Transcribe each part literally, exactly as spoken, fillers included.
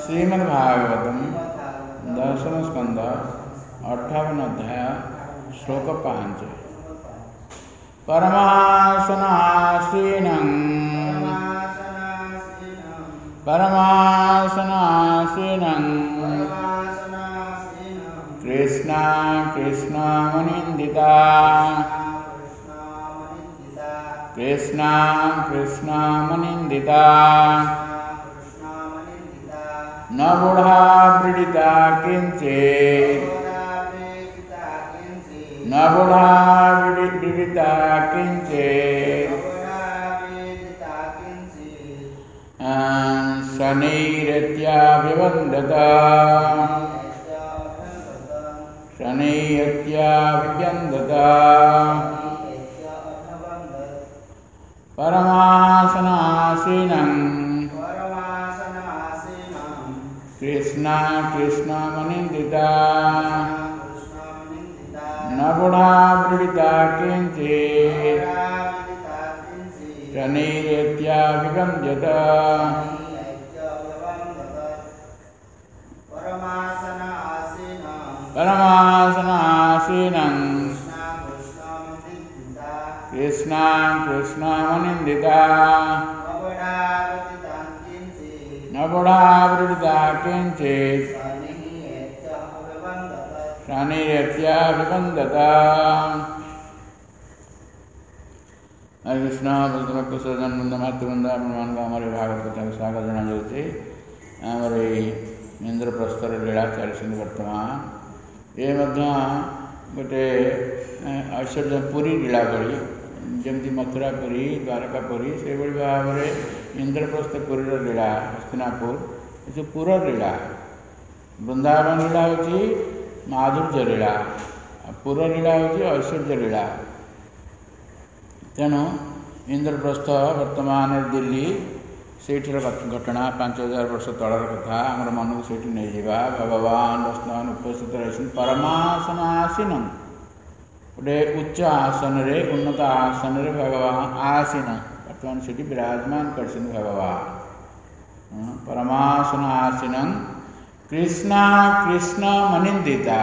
श्रीमद्भागवतम दशम स्कंद अठावन अध्याय श्लोक पांच। परमासनासीनं परमासनासीनं कृष्णा कृष्णमनिन्दिता कृष्णा कृष्णमनिन्दिता न बूढ़ा पीड़िता किंचित न बूढ़ा पीड़िता किंचित शनैरेत्याभिवन्दत शनैरेत्याभिवन्दत परमासनासीनं कृष्णा कृष्णमनिन्दिता न बूढ़ा पीड़िता किंचित शनैरेत्याभिवन्दत परमासनासीनं कृष्णा कृष्णमनिन्दिता न बूढ़ा पीड़िता किंचित शनैरेत्याभिवन्दत। हरे कृष्ण भक्त सज्जन वृंद मातृवृंद आपमान को हमारे भागवत कथा को स्वागत जना जाउछि। आमर इंद्रप्रस्थर लीला चली वर्तमान ये गोटे ऐश्वर्य पुरी लीला भली जमती मथुरा पुरी द्वारकापुरी से भाव में इंद्रप्रस्थ पुरी लीला हस्तिनापुर ये पुर लीला वृंदावन लीला हूँ माधुर्य लीला पुर लीला हूँ ऐश्वर्य लीला। तेणु इंद्रप्रस्थ वर्तमान दिल्ली सेठर घटना पांच हजार वर्ष तलर कथा आमर मन को सेठी नहीं जावा। भगवान वर्तमान उपस्थित रही परमासनासीन गोटे उच्च आसन रे उन्नत आसन रे भगवान आसीन वर्तमान से विराजमान कर भगवान परमासनासीन कृष्णा कृष्ण मनिन्दिता।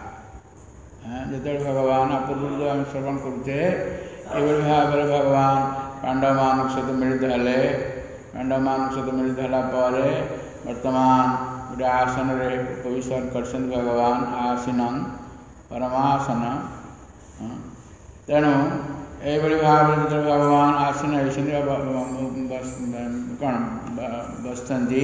जो भगवान अपूर्व जो आम श्रवण करुचे ये भाव में भगवान पांडव मान सहित मिलित हेले पांडव मान सहित मिलित होगापर वर्तमान गोटे आसन रे उपवेशन कर भगवान आसीन परमासन। तेणु ये भाव में जो भगवान आसीन कौन बसती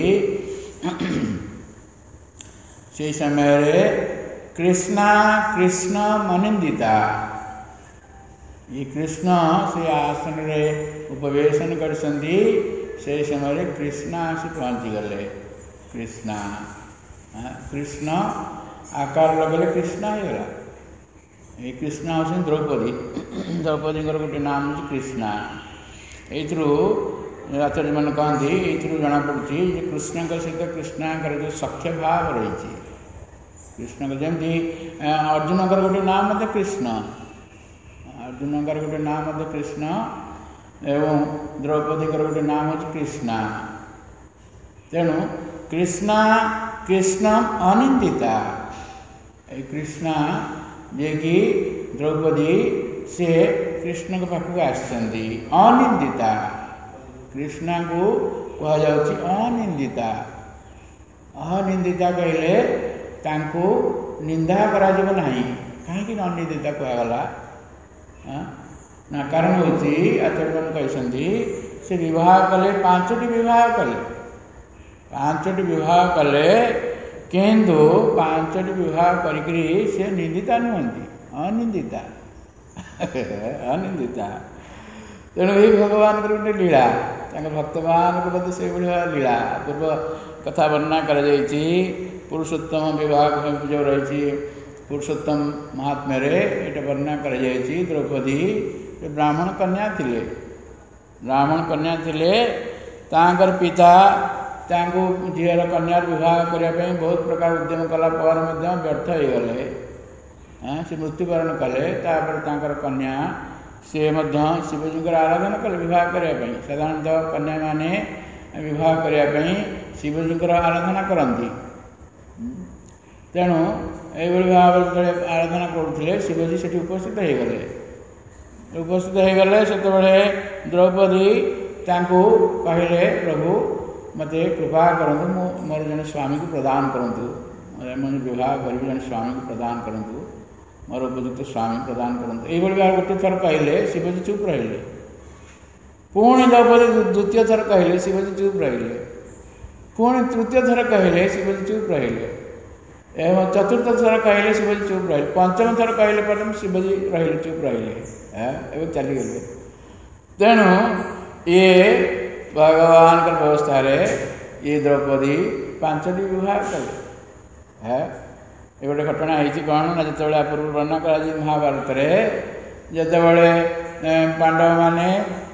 से समय रे कृष्णा कृष्ण मनिन्दिता ये कृष्ण से आसन रे उपवेशन कर से समय रे कृष्ण आसी पहुँची गले। कृष्ण कृष्ण आकार लगले कृष्ण हो गला। ये कृष्ण हूँ द्रौपदी द्रौपदी गोटे नाम हूँ कृष्णा। ये आचार्य मैंने कहती ये जना पड़ी कृष्ण सहित कृष्ण जो सख्य भाव रही कृष्ण जमी अर्जुन गोटे नाम मत कृष्ण अर्जुन गोटे नाम मत कृष्ण एवं द्रौपदी गोटे नाम हूँ कृष्णा। तेणु कृष्णा कृष्ण अनिन्दिता कृष्णा जे कि द्रौपदी से कृष्ण के पाखक आसती अनिन्दिता कृष्णा को कह अनिन्दिता। अनिन्दिता कहले तांको निंदा करा जब नहीं कहीं अनिन्दिता कहगला ना कारण हूँ आचार्य मान कहते से विवाह कले पांचटी विवाह कले पांचटी विवाह कले किंतु पांचटी विवाह करी से निंदिता नुहति अनिंदिता अनिंदिता। तेणु ये भगवान गोटे लीला भक्त मान को से लीला पूर्व कथा वर्णना कर पुरुषोत्तम विवाह जो रही पुरुषोत्तम महात्म्य ये वर्णना कर द्रौपदी ब्राह्मण कन्या थिले ब्राह्मण कन्या थिले तांकर पिता तांको झीर कन्यार विवाह करने बहुत प्रकार उद्यम कला व्यर्थ हो गले से मृत्युवरण कले तापर कन्या सी शिवजी आराधना कले बहुत करने साधारणतः कन्या माने विवाह करने शिवजी आराधना करती। तेणु ये भाव जो आराधना करुले शिवजी से उपस्थित हो गले उपस्थित हो गले से द्रौपदी कहले प्रभु मत कृपा करूँ मोर जन स्वामी को प्रदान करूँ मुझे विवाह करी जन स्वामी को प्रदान करूँ मोर उपयुक्त स्वामी प्रदान करूँ ये भाव गोटे थर कहले शिवजी चुप रहिले। पुणी द्रौपदी द्वितीय थर कहले शिवजी चुप रहिले। पुणी तृतीय थर कहले शिवजी चुप रहिले। एवं चतुर्थ थर कहले शिवजी चुप रहे। पंचम थर कहले पर शिवजी रहिले चुप रहिले एवं चलीगले। तेणु ये भगवान का व्यवस्था रे ये द्रौपदी पांचटी विवाह कले है। ये गोटे घटना होती कौन ना जो पूर्व वर्णना कर महाभारत जितेबले पांडव माने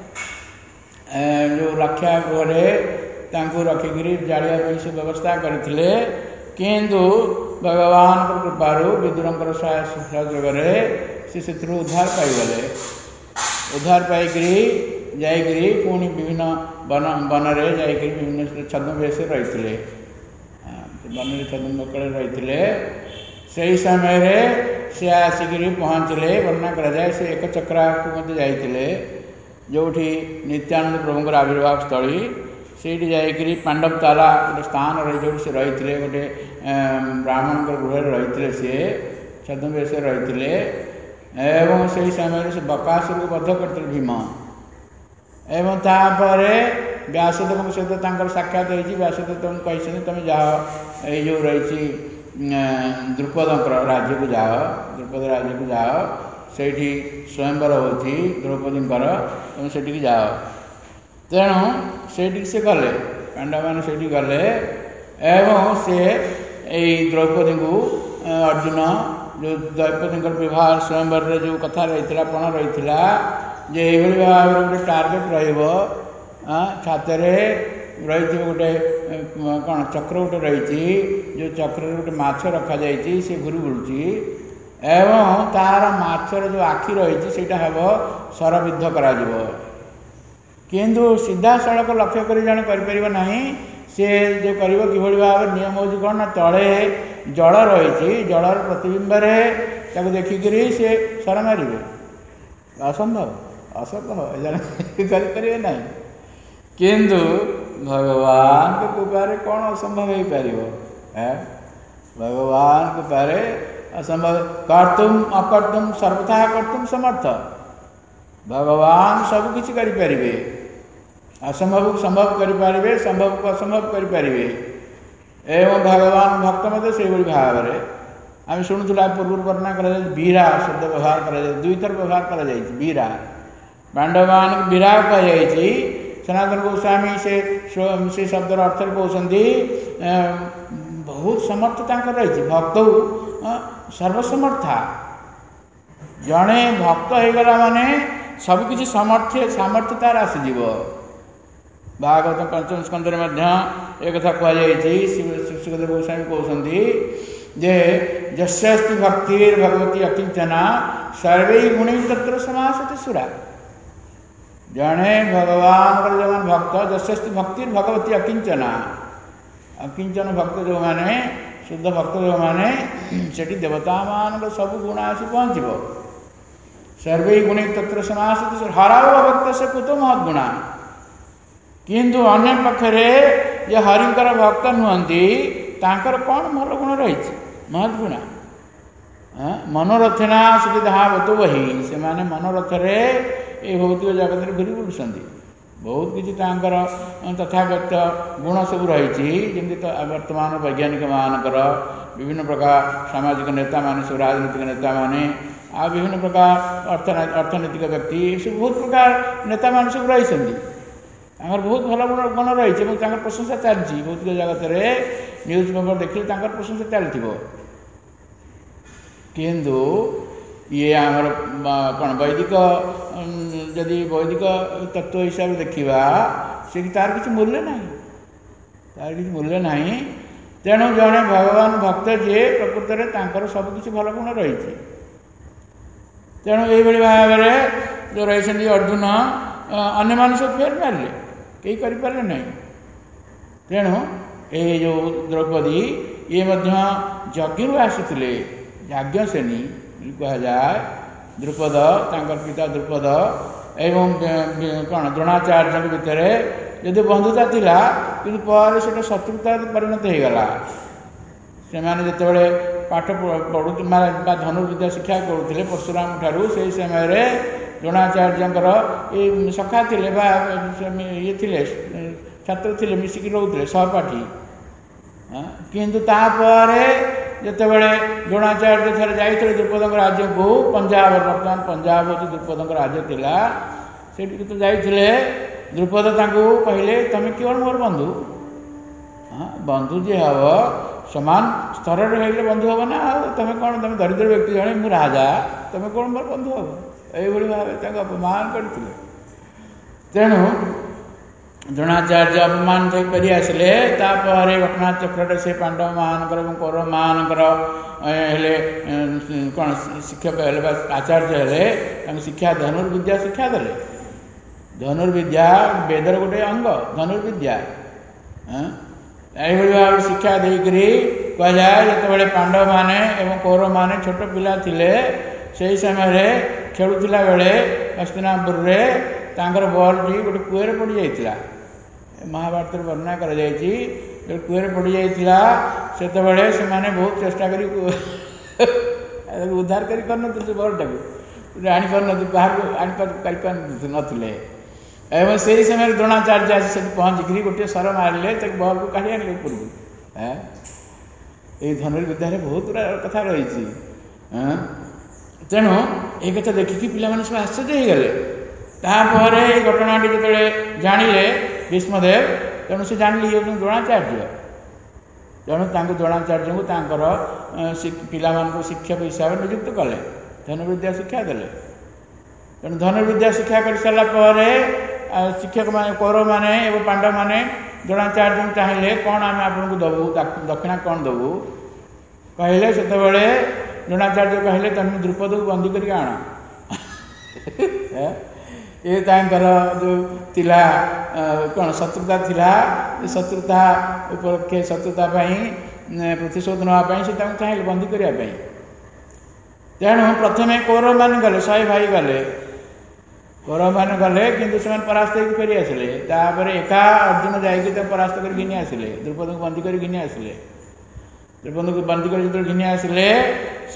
जो रक्षा गृह रखिकी जाड़िया से व्यवस्था करते किंतु भगवान कृपारू विदुर सहयोग से उद्धार पाईगले। उद्धार पाइकी जाइकरी पुणी विभिन्न वन वन में जाइकरी विभिन्न छद्मवेश रही वन में छद्मकल रही से समय से आसिक पहुँचले वर्णना कराए से एक चक्रा को जाते जो नित्यानंद प्रभुंर आविर्भाव स्थली से जाइकरी पांडव ताला गोटे स्थान रही जो से रही गोटे ब्राह्मण गृह रही सी छद्मवेश रही एवं से समय से बकासुर को बद्ध करते भीम एवं तापर व्यासदेव सहित साक्षात होती। व्यासदेव तुम कही तुम जाओ ये जो रही द्रुपद राज्य को जाओ द्रुपद राज्य को जाओ से स्वयंवर होती द्रौपदींकर तुम से जाओ। तेणु से से गले पांडव मैंने से गले एवं से द्रौपदी को अर्जुन जो द्रौपदी विवाह स्वयंवर जो कथा रही पण रही जे ये भाव गोटे टार्गेट रछात रही गोटे कौन चक्र गोटे रही जो चक्र गोटे माछ रखा जाइए से घूरी बुलूची एवं तार माछर जो आखि रही से हम सरबिद्ध कर किंतु सीधा सड़क लक्ष्य कर जन करना सी जो कर कि भाव नियम हो कौन ना तले जल रही जलर प्रतिबिंब देखिक सी सर मारे असंभव असंभव करें ना किंतु भगवान के कृपा कौन असंभव हो पार भगवान कृपा असंभव कर्तुम अकर्तुम सर्वथा कर्तुम समर्थ भगवान सब किसी करें असंभव को संभव करें संभव को असंभव करें एवं भगवान भक्त मत से भाव में आम शुणुला पूर्व वर्णना कर बीरा शब्द व्यवहार कर दुई थर व्यवहार कर बीरा पांडव मान बीरा कही सनातन गोस्वामी से से शब्द अर्थ कहते बहुत समर्थता रही भक्त सर्वसमर्था जड़े भक्त होगला माने सबकि सामर्थ्य सामर्थ्य तार आसीज भागवत पंचम स्कंद एक कथा कहुई सुखदेव गोस्वामी कहते जे जस्यस्ति भक्तिर भगवती अकिंचना सर्वे गुणी तत्र समासते सुरा जड़े भगवान जो भक्त जस्यस्ति भक्तिर भगवती अकिंचना अकिंचन भक्त जो मैंने शुद्ध भक्त जो मैंने से देवता मान सब गुण आसी पहुँचो सर्वे गुणी तत्र समासते हराव भक्त से कुतो महत् गुणा किंतु अन्य पक्षरे जे हरिंकर भक्त नुहंती तांकर कौन भल गुण रही महत् गुणा मनोरथना से धावत वही से माने मनोरथरे ये भौतिक जगत में घूरी बुलूँ बहुत किसी तथागत गुण सब रही जमी वर्तमान वैज्ञानिक मानकर विभिन्न प्रकार सामाजिक नेता मान सब राजनीतिक नेता माने आ विभिन्न प्रकार अर्थ अर्थनैतिक व्यक्ति सब बहुत प्रकार नेता मान सब रही बहुत भल गुण गुण रही प्रशंसा चलती भौतिक जगत में न्यूज पेपर देखिए प्रशंसा चलती किंतु ये आमर कौन वैदिक जदि वैदिक तत्व हिसाब से देखा से तार किसी मूल्य ना तार किसी मूल्य ना तेणु जड़े भगवान भक्त जी प्रकृत में सबकि भल गुण रही तेणु ये भाव में जो रही अर्जुन अन्य मान सब फेर मारे कहीं करें ना तेणु ये जो द्रौपदी ये यज्ञ आसी याज्ञसेनी कह जाए द्रुपद तांकर पिता द्रुपद एवं कौन द्रोणाचार्य भितर यदि बंधुता थिला कि पर से शत्रुता परिणत हो गला से माने जिते पाठ पढ़ु धनुर्विद्या शिक्षा करुले परशुराम ठारू से समय द्रोणाचार्यर ये सखा थे ये थे छात्र थे मिसिक रोते सहपाठी किंतु तापर जितेबाला द्रोणाचार्य थे जाते द्रुपद राज्य को पंजाब बर्तमान पंजाब हूँ द्रुपद राज्य थिला से तो जाते द्रुपद कहले तुम कौन मोर बंधु हाँ बंधु जी हम समान स्तर रही बंधु हम ना तुम कौन तुम दरिद्र व्यक्ति जड़े मु राजा तुम कौन मोर बंधु हम यही भाव अपमान करते तेणु द्रोणाचार्य अपमान कर आसिले तापर घटनाचक्र से पांडव मान कौरव मान कौन शिक्षक आचार्य हेले शिक्षा धनुर्विद्या शिक्षा देले धनुर्विद्या वेदर गोटे अंग धनुर्विद्या यही भाव शिक्षा देकर कह जाए जिते पांडव माने एवं कौरव माने छोट पिला थिले से समय खेलुला बेले हस्तिनापुर तांकर बॉल जी गोटे कूए पड़ जाता महाभारत वर्णना कर कूए पड़ जाता से बहुत चेष्टा कर उद्धार कर बॉल टाक आनी पार बाहर आनी नथिले एवं से ही समय द्रोणाचार्य आसी पहुँचिक गोटे सर मारे बॉल को काढ़ी आने ऊपर ये धनुर्विद्या बहुत कथा रही तेणु ये कथा देखिकी पिलाने सब आश्चर्य हो गले तापर ये घटनाटी जो जानिले भीष्मदेव तेणु से जान ली द्रोणाचार्य तेणु द्रोणाचार्य को पिला शिक्षक हिसाब से नियुक्त कले धनुर्विद्या शिक्षा देले तेणु धनुर्विद्या शिक्षा कर सारापर शिक्षक मान कौरव मैंने एवं पांडव मैंने द्रोणाचार्य चाहिए कौन आम आपको दबू दक्षिणा कौन दबू कहले से द्रोणाचार्य कहले तुम द्रुपद को बंदी करके आण ये जो तिला कौन शत्रुता थिला शत्रुता उपलक्षे शत्रुता प्रतिशोध नापी से चाहिए बंदी करने तेणु प्रथमे कौरव मान गले शहे भाई गले कौरव मान गले किंतु से परास्त होकर फेरी आसिले तापर एका अर्जुन जाइए परास्त कर घिनी आसिले द्रुपद को बंदी कर घिनी आसिले द्रुपद को बंदी कर जो घिनी आसिले से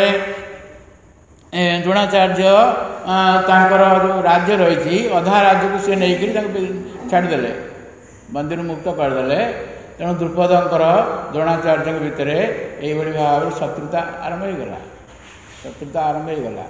द्रोणाचार्य तांकर जो राज्य रही अधा राज्य को सी नहीं छाड़देले बंदी मुक्त करदे तेणु द्रुपदंकर द्रोणाचार्य भितर यही भाव शत्रुता आरंभ हो गला शत्रुता आरंभ हो गला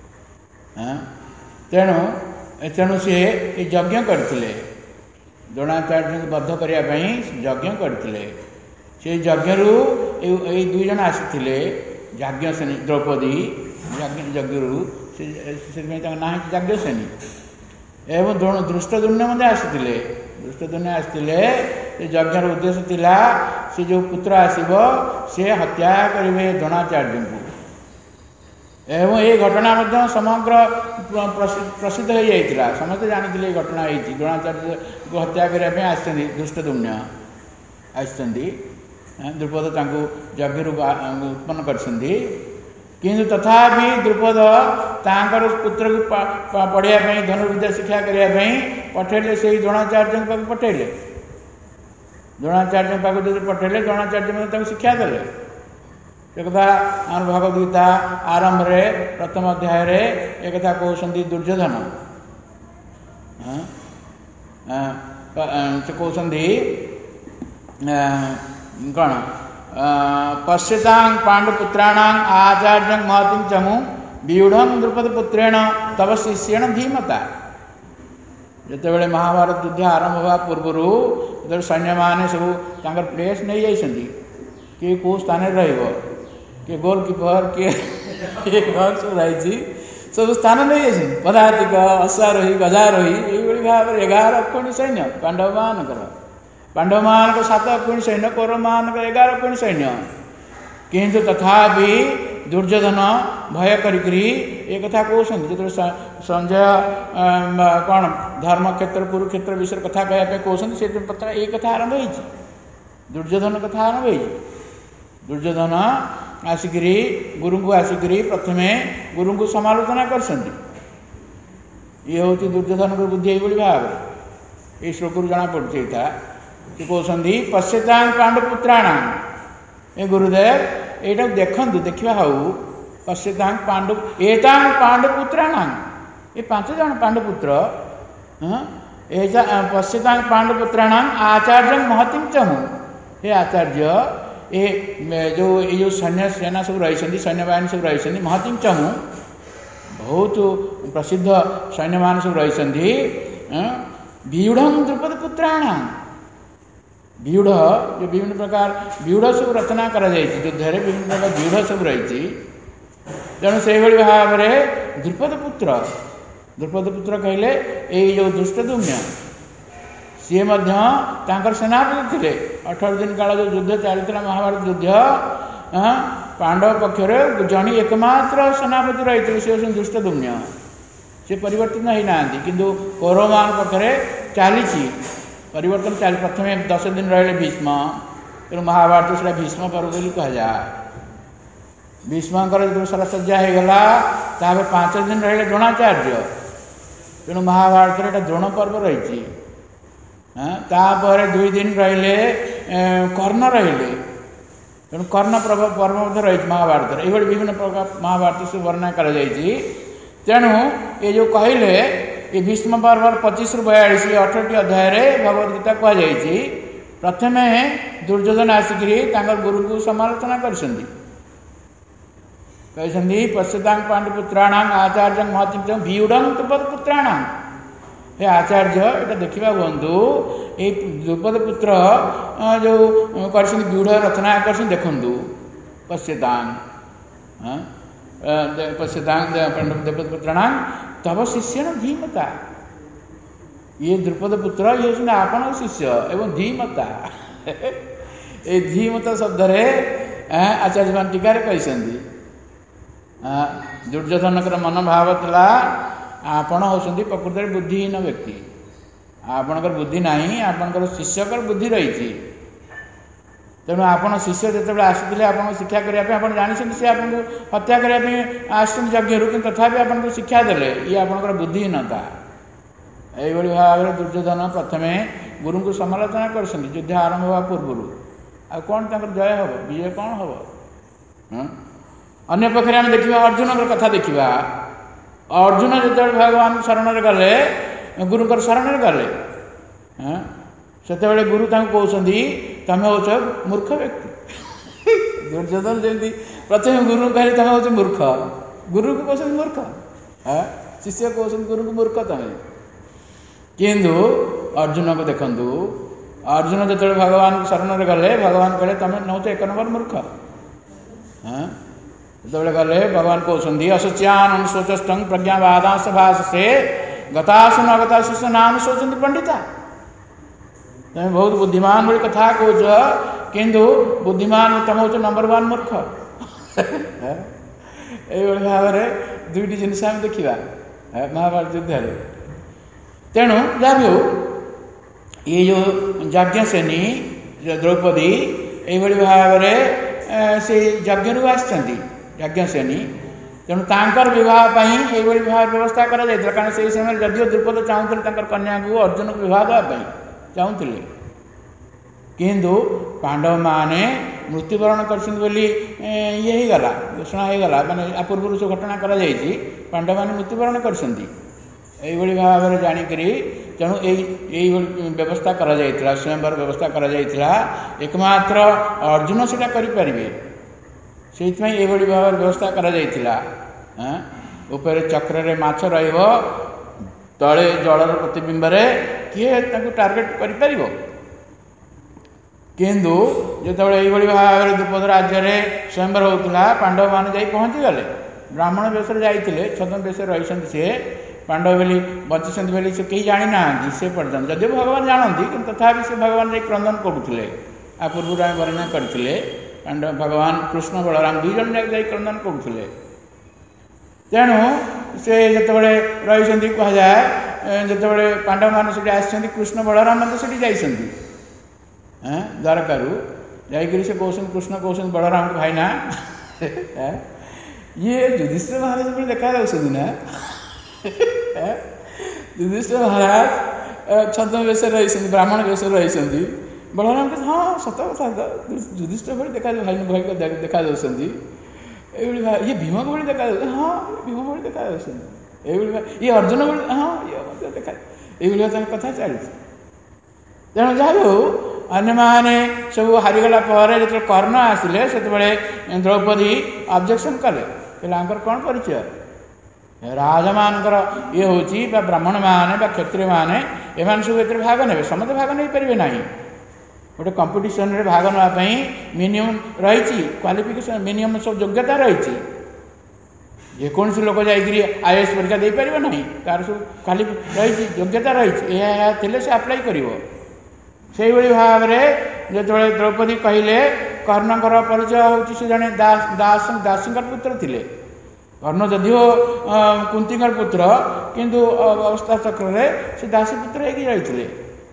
तेणु तेणु सी यज्ञ करते द्रोणाचार्य को बद्ध करने यज्ञ करते से यज्ञ ये दुई जन आसी याज्ञसेनी द्रौपदी यज्ञ से ना याज्ञसेनी एवं दृष्टद्युम्न आसी दृष्टद्युम्न आसी यज्ञर उद्देश्य थिला से जो पुत्र आसब से हत्या करेंगे द्रोणाचार्य को एवं ये घटना समग्र प्रसिद्ध हो जाता समस्त जानी ये घटना होती द्रोणाचार्य को हत्या करने आसछन्ति दृष्टद्युम्न आसछन्ति द्रुपद यज्ञ उत्पन्न करछन्ति किंतु तथापि द्रुपद तांकर पुत्र को पढ़ाई धनुर्विद्या शिक्षा करने पठेले से द्रोणाचार्य पाक पठेले द्रोणाचार्य पाक जो पठेले द्रोणाचार्य शिक्षा देले एक कथा आम भगवद गीता आरंभ रे प्रथम अध्याय रे एक कथा कहते दुर्योधन से कहते कौन पश्यतां पांडुपुत्राणां आचार्य महतिं चमु व्यूढ़ द्रुपदपुत्रेण तव शिष्येण धीमता जितेबाला महाभारत युद्ध आरंभ होगा पूर्वर जो सैन्य मैंने सब प्लेस नहीं जाइए किए कौ स्थान रही किए गोलकीपर किए सब रही सब स्थान नहीं जाइए पदातिक अश्वारोही गजारोही ये भाव में एगार अक्षणी सैन्य पांडव मानकर पांडव मान सात अक्षणी सैन्य कौरव मान एगार अक्षणी सैन्य किंतु तथापि दुर्योधन भय करी ए कथा कहते जो संजय कौन धर्म क्षेत्र कुरुक्षेत्र विषय कथा कहते कहते से पता ये कथा आरंभ हो दुर्योधन कथा आरंभ हो दुर्योधन आसिकी गुरु को आसिकी प्रथमे गुरु को समालोचना कर ये हूँ दुर्योधन को बुद्धि यही भाव ये श्लोक जना पड़े था से कहते पश्यता पांडुपुत्राण ए गुरुदेव यहाँ देखु देखा हाउ पश्यता पांडु एता पांडुपुत्राण ये पांच जन पांडुपुत्र पश्यता पांडुपुत्राण आचार्य महतिम चमु हे आचार्य ए जो ये जो सैन्य सेना सब रही सैन्य बाहिनी सब रही महतिम चमु बहुत प्रसिद्ध सैन्य मान सब रही व्यूढ़ द्रुपद पुत्राण व्यूढ़ जो विभिन्न प्रकार व्यूढ़ सब रचना कर युद्ध में विभिन्न प्रकार व्यूढ़ सब रही तेणु से भाव में द्रुपद पुत्र द्रुपद पुत्र कहले ये जो दुष्टदुम्न सी सेनापति थे अठारह दिन काल जो युद्ध चलता महाभारत युद्ध पांडव पक्षर जनी एकमात्र सेनापति रही सी हूँ दुष्टदुम्न से परिवर्तन होना किंतु कौरवमान पक्षरे चली परिवर्तन चल प्रथम दस दिन रही भीष्म तेणु महाभारत से भीष्म पर्व बोली कहुए भीष्मकर जो सरसज्जा होगला तापर पांच दिन रही द्रोणाचार्य तेणु महाभारत में द्रोण पर्व रही तापर दुई दिन रही कर्ण रही तेणु कर्ण पर्व पर्व रही महाभारत ये विभिन्न प्रकार महाभारत से वर्णना कर तेणु ये जो कहले ये भीष्म पर्व पच्चीस रु बयालीस अठरटी अध्याय भगवद्गीता कहुई प्रथम दुर्योधन आसिकी गुरु को समालोचना कर पश्यता पांडुपुत्राण आचार्य महति व्यूढ़ द्रुपद पुत्राण हे आचार्य यहाँ देखा बंधु ये द्रुपद पुत्र जो कर व्यूढ़ रचना कर देखु पश्यता पश्यता द्रुपद पुत्राण तब शिष्य धीमता ये द्रुपद पुत्र ये हूँ आपण शिष्य एवं धीमता ये धीमता शब्द आचार्य मान टीकार कहते दुर्योधन मनोभाव था आपण होती प्रकृत बुद्धिहीन व्यक्ति आपणकर बुद्धि ना आपणकर शिष्यकर बुद्धि रही तेणु आपण शिष्य जो आसते आप शिक्षा करने आप जानते सी आपको हत्या करने आज्ञ कि तथा आपको शिक्षा देले ये आपणकर बुद्धिहीनता यही भाव में दुर्योधन प्रथम गुरु को समालोचना कर युद्ध आरंभ होगा पूर्व आ कौन जय हम विजय कौन हम अन्य पक्षे आम देखा अर्जुन कथा देखा अर्जुन जो भगवान शरण गले गुरुकर शरण गले से गुरु कहते तमें हो मूर्ख व्यक्ति दुर्योधन जमी प्रथम गुरु कहले तमें हो मूर्ख गुरु को कहते मूर्ख शिष्य कहते गुरु को मूर्ख तमें किंतु अर्जुन को देखु अर्जुन जो भगवान शरण गले भगवान कहले तमें नौ एक नंबर मूर्ख जो गले भगवान कहते असोच्यान शोचस्तंग प्रज्ञावादांश भाषसे गतासु न गतासु नाम शोचंती पंडिता तुम बहुत बुद्धिमान बोली कथा कह किंतु बुद्धिमान तुम हो नंबर वन मूर्ख ये भाव में दुईट जिन देखा महाभारत युद्ध तेणु जहाँ भी हो ये जो यज्ञसेनी द्रौपदी ये भाव में से यज्ञ आज्ञसेनी तेणु तांकर विवाह ये भाव व्यवस्था कर कारण से समय जदिव द्रुपद चाहूले कन्या को अर्जुन को विवाह देवाई चाहूले किंतु पांडव माने मृत्युवरण कर ये गला घोषणा हो गला माने पूर्व से घटना कर पांडव मैंने मृत्युवरण कर भाव में जाणिक तेणु यही व्यवस्था कर स्वयंवर व्यवस्था कर एकमात्र अर्जुन से करें से भाव व्यवस्था कर चक्र माछ रही तले जलर प्रतिबिंब किए टार्गेट कर किंतु जो ये भाव में द्रुपद राज्य में स्वयंवर होता पांडव मान जा पहुँची गले ब्राह्मण वेश जाते छद्म वेश रही सी पांडव बोली बची बोली से कहीं जानी ना से पर्यटन जदिव भगवान जानती कि तथा से भगवान जा क्रंदन करुले आ पूर्व आम वर्णना करते पांडव भगवान कृष्ण बलराम दुई जन जाक जाई क्रंदन करुले। तेणु से जितेबाला रही कहुए जितेबाला पांडव मान से आसी कृष्ण बलराम से जाइंट द्वारकार जाकि से कौन कृष्ण कौन बलराम को भाई ना ये युधिष्ठिर महाराज भी देखा ना युधिष्ठिर महाराज छद्म वेश रही ब्राह्मण वेश रही बलराम कहते हाँ सत कथा युधिष्ठिर भाई देखा भाई भाई को देखा ये भीम को भी देखा हाँ भीम को भी देखा ये अर्जुन को हाँ ये देखा ये कथा चली। तेणु जहाँ भी अन्य मैंने सब हारीगला जो कर्ण आसिले से द्रौपदी ऑब्जेक्शन कले कौन परिचय राजा मानकर ये हूँ ब्राह्मण मैंने क्षत्रिय मैंने एम सब ए भाग ने समस्त भाग नहीं पारे ना गोटे कंपिटिशन रे भाग नापी मिनिमम रही क्वालिफिकेशन मिनिमम सब योग्यता रही जेकोसी लोक जाकि आईएएस परीक्षा दे पार ना तार सब क्वालि रही योग्यता रही थे से आप्लाय कर से भाव में जो द्रौपदी कहले कर्णकर परिचय हूँ से जड़े दास दास दासीकर पुत्र थे कर्ण जदिव कुंतीकर पुत्र किंतु अवस्था चक्र से दासी पुत्र होगी रही।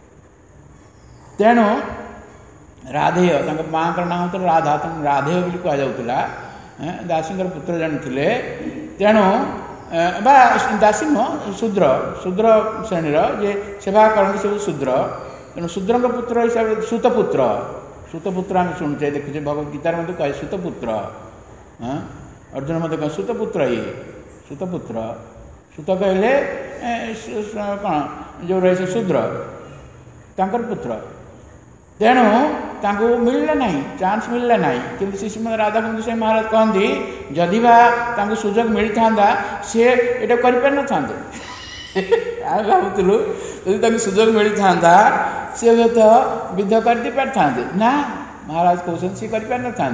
तेणु राधेय माँ का नाम तो राधा राधेय भी कहुला दासीकर पुत्र जन थे। तेणु बा दासी नुह शूद्र शूद्र श्रेणीर जे सेवा करते सब शूद्र तेणु शूद्र पुत्र हिसाब से सुतपुत्र सुतपुत्र आम शुणुचे देखुचे भगवत गीतार मध्य कहे सुतपुत्र अर्जुन मध्य कहे सुतपुत्र ये सुतपुत्र सुत कहले कौन जो रही शूद्र तांकर पुत्र। तेणु तांको मिलला नहीं चांस मिलला नहीं किंतु श्री श्रीमद राधा कुंज से महाराज कहती जदि बा तांको सुजोग मिलता सी ये कर भावुलु यदि सुजोग मिलता सी हूँ तो युद्ध कर पारे ना महाराज कौन सी कर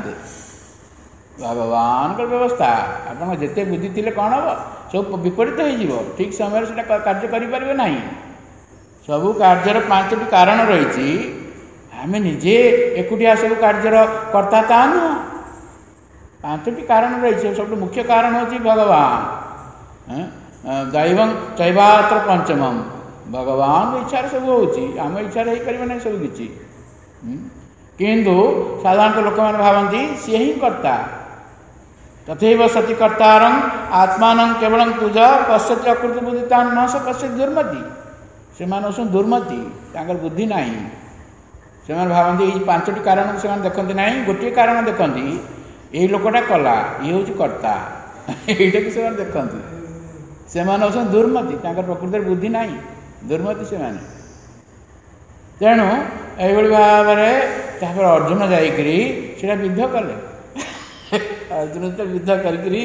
भगवान व्यवस्था आप जिते बुद्धि थे कौन हम सब विपरीत हो ठीक समय से कार्य करें ना सबू कार्यर पांचटी कारण रही आम निजे एकुटिया सब कार्यर कर्ता ता नुह पांचटी कारण रही सब मुख्य कारण हूँ भगवान दैव चैवात्र पंचम भगवान इच्छा सब होम इच्छा हो पार ना सब किसी किंतु साधारणतः लोक मैंने भावती सी ही कर्ता तथैव सती कर्तारं आत्मान केवल पूज पश्यति अकृत बुद्धि न स पश्य दुर्मति से दुर्मति तांकर बुद्धि ना से भावती ये पांचटी कारण से देखते ना गोटे कारण देखती यही लोकटा कला ये हूँ कर्ता यहीटा कि से देखती से दुर्मति प्रकृति बुद्धि ना दुर्मति से तेणु यही भाव में अर्जुन जाकरी युद्ध कले अर्जुन तो युद्ध करी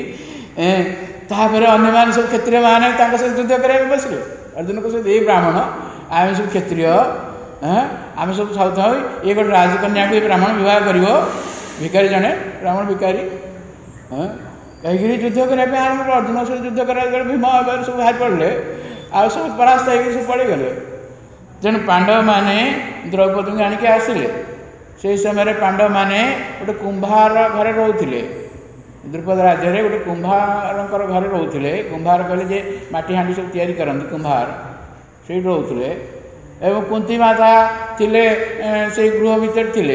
अन्य सब क्षत्रिय मैंने सहित युद्ध कराया बसले अर्जुन को सहित ये ब्राह्मण आम सब क्षत्रिय आम सब चाहता ये गोटे राजकन्या को ये ब्राह्मण विवाह कर भिकारी जड़े ब्राह्मण भिकारी कहीं युद्ध करने आरम्भ अर्जुन सहित युद्ध करा भीम सब बाहर पड़े आ सब परास्त हो सब पड़ेगले। तेणु पांडव मैंने द्रौपदी को आणिक आसिले से समय पांडव मैंने गोटे कुंभार घरे रोते द्रुपद राज्य में गोटे कुंभार घरे रोते कुंभार कहले जे माटी हाँडी सब तैयारी करते कुंभार से रोते एवं कुंती माता थिले से गृह भितर थिले।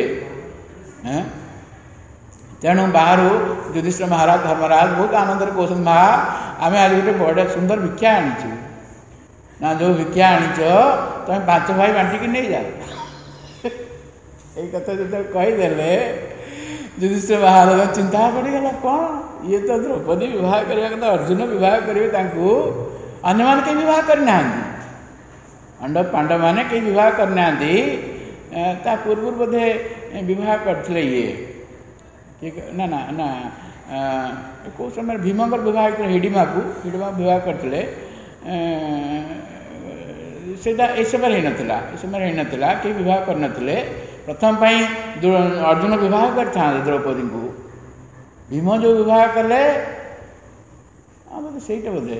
तेणु बाहर युधिष्ठिर महाराज धर्मराज बहुत आनंद कौन माँ आम आज गोटे बड़ा सुंदर भिक्षा आनीचु ना जो भिक्षा आनीच तुम पांच भाई बांटिकी नहीं जा कथा जो कहीदे युधिष्ठिर महाराज चिंता पड़गला कौन ये तो द्रौपदी विवाह करवा अर्जुन विवाह करेंगे अन्य मान कहीं विवाह करना पांडव पांडव मैंने कहीं विवाह करना पूर्व बोधे विवाह करते ये ठीक ना ना ना कौ समय भीमकर विवाह कर हिडिमा को हिडिमा विवाह करते से ए समय होना ए समय होना कि विवाह करते प्रथम अर्जुन विवाह करता द्रौपदी को भीम जो विवाह कले बोधे सहीटा बोधे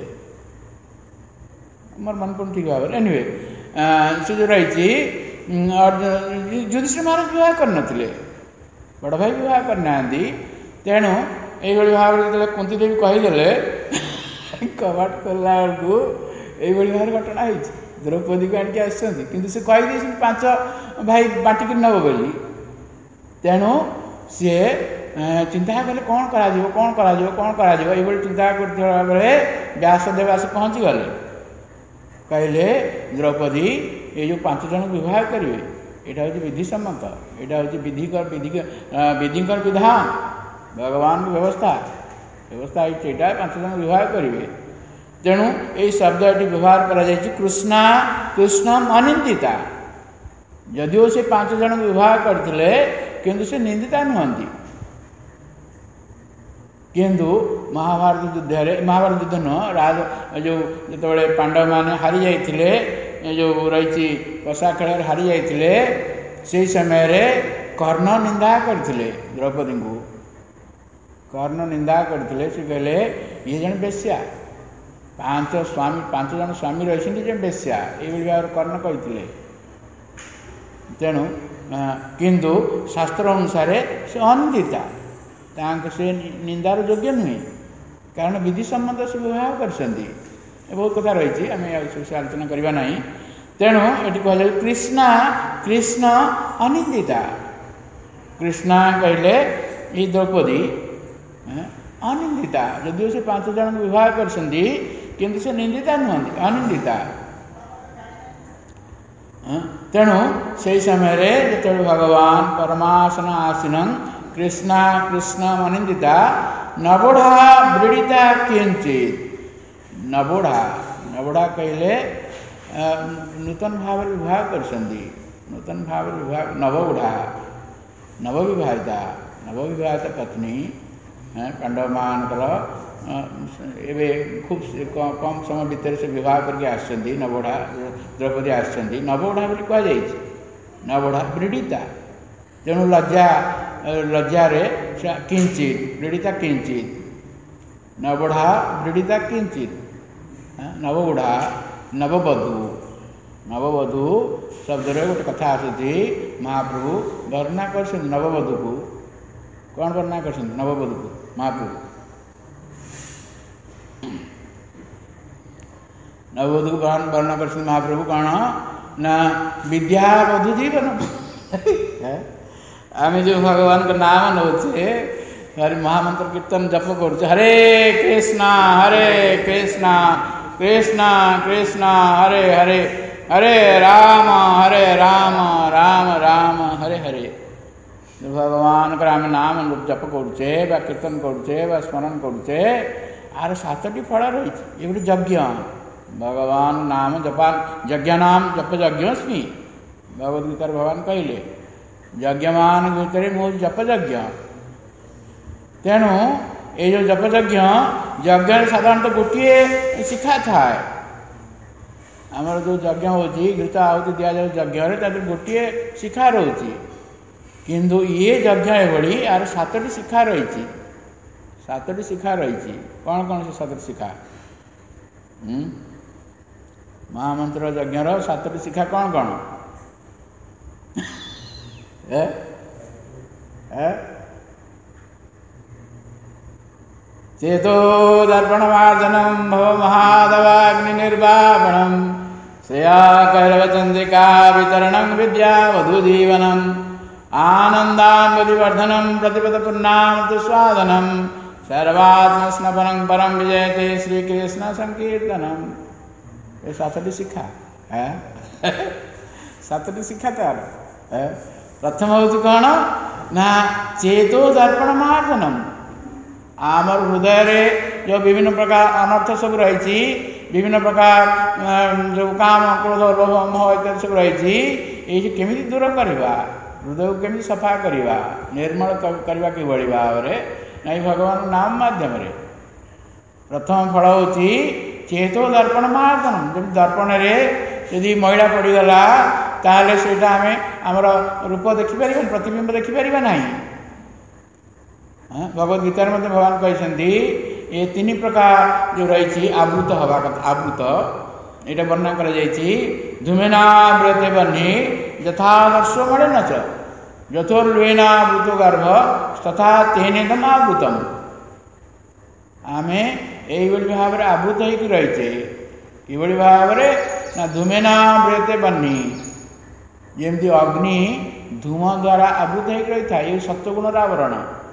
मोर मन पड़ ठीक भाव एनिवे से जो रही युधिष्ठिर महाराज विवाह करते बड़ भाई विवाह करना तेणु यही भाव जो कुंती देवी कहीदेले कबाट खोलला बेलू यही भाव घटना हो द्रौपदी को आणिक आसती से कहीदे पांच भाई बांटिक नब बोली तेणु सी चिंता कले कौन करा कौन करा कौन करा ये चिंता कर बेले व्यासदेव आस पहुँची गले कहले द्रौपदी ये जो पांच जन विवाह करेंगे यहाँ हूँ विधि सम्मत यहाँ हूँ विधि विधि विधिकर विधान भगवान की व्यवस्था व्यवस्था यहाँ पांच जन विवाह करेंगे तेणु ये शब्द ये व्यवहार कर कृष्णा कृष्ण अनिंदिता जदिव से पांच जन विवाह करते किंतु से निंदिता नुहति किंतु महाभारत युद्ध महाभारत युद्ध नुह राज जो जो पांडव मैंने हारी जाते जो रही कषा खेल हारी जाते से समय रे कर्ण निंदा करते द्रौपदी को कर्ण निंदा करते से कहले ये जन बेश्या पांच स्वामी पांच जन स्वामी रही जे बेश्या ये भाव कर्ण कहते तेणु किंतु शास्त्र अनुसार से अनिंदिता से निंदार योग्य नुहे कारण विधि सम्मत से विवाह कर बहुत कथा रही आम आलोचना करवा ना तेणु ये कह कृष्णा कृष्ण अनिंदिता कृष्णा कहले ये द्रौपदी अनिंदिता यदि से पांच जन विवाह कर से निंदिता नुहति अनिंदिता तेणु से समय जो भगवान परमासन आसीन कृष्णा कृष्ण अनिंदिता नबोढ़ा व्रीड़िता किंचित नबोढ़ा नबोढ़ा कहले नूतन भाव विवाह कर नूतन भाव विवाह नवबुढ़ा नवविवाहिता नवविवाहिता पत्नी पांडव मानकर खूब कम समय भितर से विवाह करके आसछन्ती नवोढ़ा द्रौपदी आसछन्ती नवोढ़ा बोली कह जाइए नवोढ़ा व्रीड़िता तेणु लज्जा लज्जा रे किंचित व्रीड़िता किंचित नवोढ़ा व्रीड़िता किंचित नवबुढ़ा नववधू नववधू शब्द गोटे कथा आसूँ महाप्रभु वर्णना कर नववधू को कौन वर्णना कर नववधू को महाप्रभु नववधू को वर्णना कर महाप्रभु कौन ना विद्यावधू जीवन आम जो भगवान का नाम नौचे हरे महामंत्र कीर्तन जप कर हरे कृष्णा हरे कृष्णा कृष्णा कृष्णा हरे हरे हरे राम हरे राम राम राम हरे हरे भगवान का आम नाम जप करुचे कीर्तन करुचे स्मरण करुचे आर सातटी फल रही ये गोटे यज्ञ भगवान नाम जपा यज्ञ नाम जप यज्ञस्मी भगवदगीतार भगवान कहले यज्ञमान भितर मो जप यज्ञ तेणु ये जो जप यज्ञ यज्ञ साधारणतः गोटे शिखा थाए आमर जो यज्ञ होची घृत आहुति दि जाए यज्ञ गोटे शिखा रोचे किंतु ये यज्ञ एभली यार सातटी शिखा रही सातटी शिखा रही कौन कौन से सातटी शिखा महामंत्र यज्ञर सातटी शिखा कौन कौन ए? ए? चेतो दर्पणमार्जनम भव महादवाग्नि निर्वापणम श्रेया कैरवचंद्रिका वितरणं विद्या वधुजीवनम आनंदान्वधिवर्धनम प्रतिपद पुण्णामृतस्वादनम सर्वात्मस्नपनं परम विजयते श्री कृष्ण संकीर्तनम ये सातटी शिक्षा है सातटी शिक्षा तार प्रथम हूँ कौन ना चेतो दर्पण मार्जनम आमर हृदय रे जो विभिन्न प्रकार अनर्थ सब रही विभिन्न प्रकार जो काम क्रोध लोभ मोह इत्यादि सब रही ये केमी दूर करवा हृदय को केमी सफा करवा निर्मल करवा कि भाव में नहीं भगवान नाम माध्यम प्रथम फल हूँ चेतो दर्पण मार्जनम जब दर्पण रे यदि मैला पड़गला ताले से आम आमर रूप देखिपर प्रतिबिंब देखिपर ना भगवद गीतार मध्य भगवान कहते ये तीन प्रकार जो रही आवृत हवा कथा आवृत यहाँ वर्णना कर धूमेनाव्रते बन्ही यथादर्श मणे न यथोर्वेनावृतो गर्भ तथा तेनेदम आवृतम। आमे यही भाव में आवृत होकर रहीचे कि भाव में धूमेनावृते बन्नी जमती अग्नि धूम द्वारा आवृत होकर रही था। ये सत्वगुणर आवरण।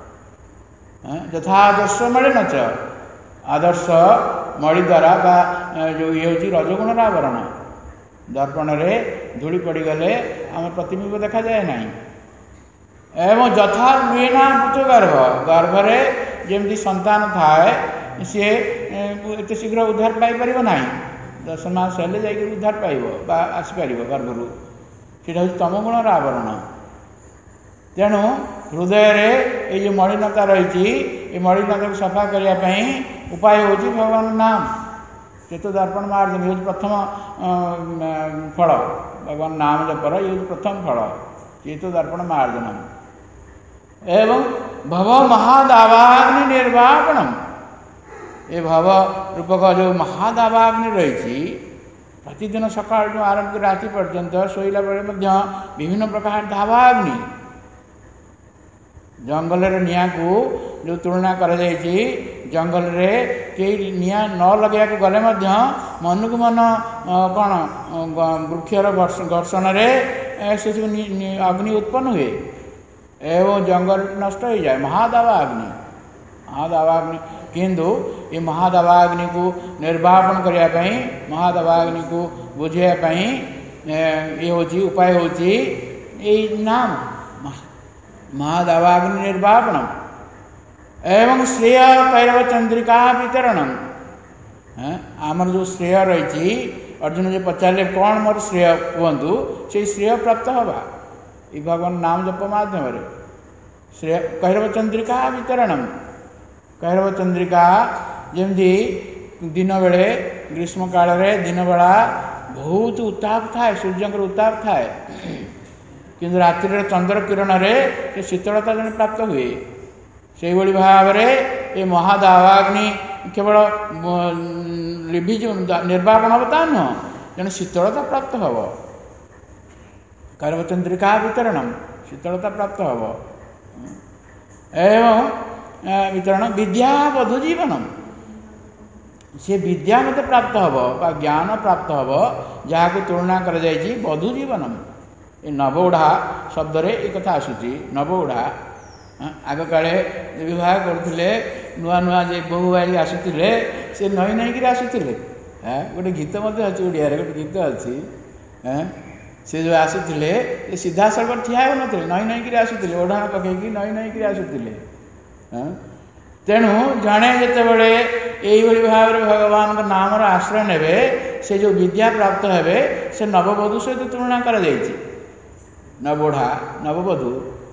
यथा आदर्श मणि नच आदर्श मणि द्वारा जो ये हूँ रजगुणर आवरण। दर्पण रे धूली पड़गले आम प्रतिबिंब देखा जाए ना। एवं यथा लुएनावृत गर्भ गर्भ रे जमती संतान थाए सी एत शीघ्र उद्धार पाइपर ना। दस मास हेल्ले जा उद्धार पाइब आसपार गर्भरू से तमगुणर आवरण। तेणु हृदय रे ये जो मलिनता रही ये मलिनता को सफा करने उपाय हूँ भगवान नाम। से तो दर्पण मार्जन ये प्रथम फल भगवान नाम जपर ये प्रथम फल ये तो दर्पण मार्जनम। एवं भव महादावाग्नि निर्वापणम ये भव रूपक जो महादावाग्नि रही प्रतिदिन सकाल जो आरंभ राति पर्यंत शोला बेले विभिन्न प्रकार दावाग्नि जंगल निया को जो तुलना कर जंगल रे कई निया न लगे गले मन को मन कौन वृक्षर घर्षण से अग्नि उत्पन्न हुए एवं जंगल नष्ट हो जाए। महादावाग्नि महादावाग्नि किंतु ये महादावाग्नि को निर्वापन करने महादावाग्नि को बुझाई ये हूँ उपाय हूँ ये नाम महादावाग्नि निर्वापणम। एवं श्रेय कैरव चंद्रिका वितरणम। आमर जो श्रेय रही अर्जुन जो पचारे कौन मोर श्रेय कहतु से श्रेय प्राप्त हवा ये भगवान नाम जप माध्यम श्रेय कैरव चंद्रिका वितरणम। कैरव चंद्रिका जमती दिन बेले ग्रीष्म काल रे दिन बेला बहुत उत्ताप थाए सूर्यंकर उत्ताप थाए किंतु रात्रि रे चंद्र किरण रे शीतलता जन प्राप्त हुए। से भाव में ये महादावाग्नि केवल लिभिज निर्वापन हम ता नुह जन शीतलता प्राप्त हम। कैरवचंद्रिका वितरणम शीतलता प्राप्त हम। एवं वितरण विद्या बधु जीवनम से विद्या मत प्राप्त हम ज्ञान प्राप्त हम जहाँ को तुलना कर बधु जीवनम। ये नवोढ़ा शब्द रे एक कथा आसूची नवोढ़ा आग काले विवाह करते नुआ नुआ जे बहु बाई आसुले से नई नई कर आसुले गोटे गीत अच्छी ओडिया गोटे गीत अच्छी से जो आसुले सीधा सड़क ठिया हो नथिले नई नई कर आसुले ओढ़ाण पकईकी नई नई कर आसुले। तेणु जड़े जितेबले यही भाव में भगवान नाम आश्रय ने से जो विद्या प्राप्त हे से नववधू सहित तुलना कर नवोढ़ा नववधू